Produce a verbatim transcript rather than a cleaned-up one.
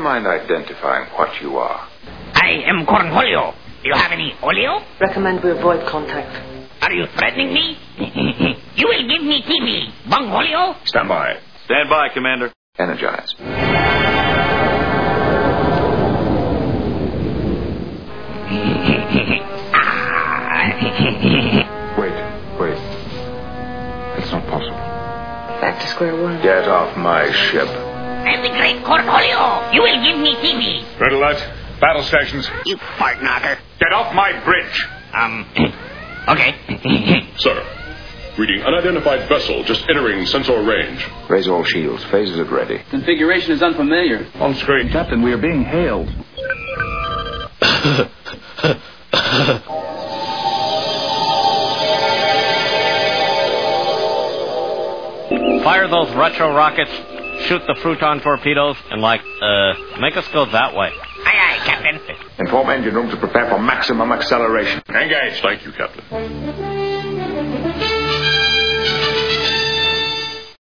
mind identifying what you are? I am Cornholio. Do you have any oleo? Recommend we avoid contact. Are you threatening me? You will give me T V. Bungholio? Stand by. Stand by, Commander. Energize. Wait, wait. That's not possible. Back to square one. Get off my ship. I'm the great Cornholio. You will give me T V. Red alert. Battle stations. You fart knocker. Get off my bridge. Um, okay. Sir, reading unidentified vessel just entering sensor range. Raise all shields. Phasers at ready. Configuration is unfamiliar. On screen. Captain, we are being hailed. Fire those retro rockets, shoot the Fruton torpedoes, and, like, uh, make us go that way. Aye, aye, Captain. Inform engine room to prepare for maximum acceleration. Engage. Thank you, Captain.